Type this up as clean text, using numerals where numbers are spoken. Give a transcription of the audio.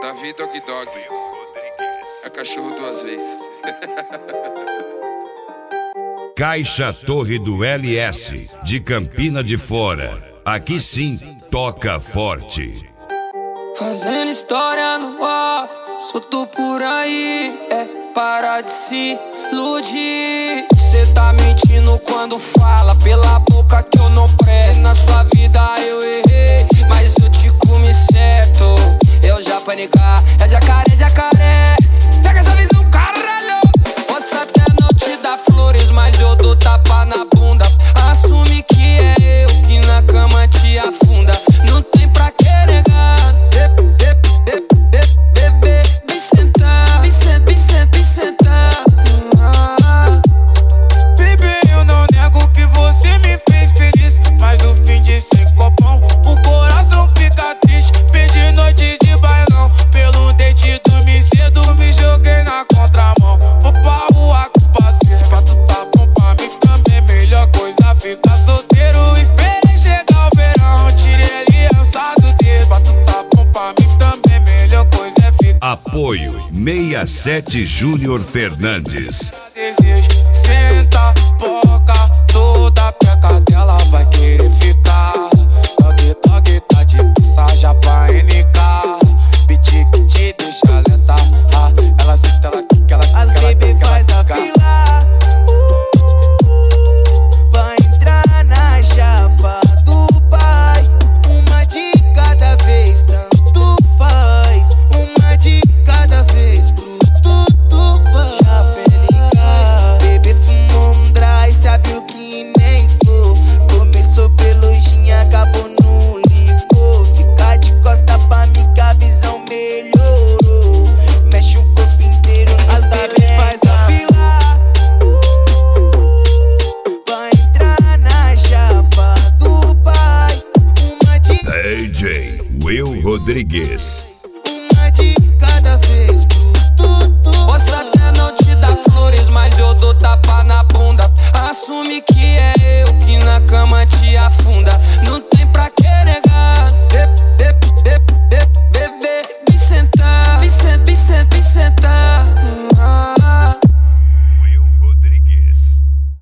Davi Dog Dog. É cachorro duas vezes. Caixa Torre do LS, de Campina de Fora. Aqui sim, toca forte. Fazendo história no off, solto por aí, para de se iludir. Cê tá mentindo quando fala pela boca que eu não presto. Na sua vida eu errei, mas eu te comi certo. Eu já panicar, é jacaré, jacaré. Pega essa visão, caralho. Posso até não te dar flores, mas eu dou tapa na bunda. Assume que é eu que na cama te afunda. Não tem pra que negar. Bebê, vem sentar, vem sentar. Bebê, eu não nego que você me fez feliz, mas o fim de sem copão, o coração fica triste. Perdi noite de bailão, pelo dente dormi cedo, me joguei na contramão. Vou pra rua com os parceiros, se pra tu tá bom pra mim também, melhor coisa ficar solteiro. Esperei chegar o verão, tirei aliança do dedo. Se pra tu tá bom pra mim também, melhor coisa é ficar. Apoio 67 Júnior Fernandes. Desejo, senta, boca, toda peca dela vai querer ficar. Dog, dog, tá de passagem pra NK. Beat que te deixa lenta. Ela senta, ela quica, ela quica. As baby faz a fila pra entrar na chapa do pai. Uma de cada vez, tanto faz. Uma de cada vez, pro tudo faz. Chapelica, bebê fumou um dry, sabe o que nem for. Começou pelo gin, acabou no licor. Fica de costa pra mim que a visão melhorou. Mexe o corpo inteiro, as baby faz a fila pra entrar na chapa do pai. Uma de DJ Will Rodrigues.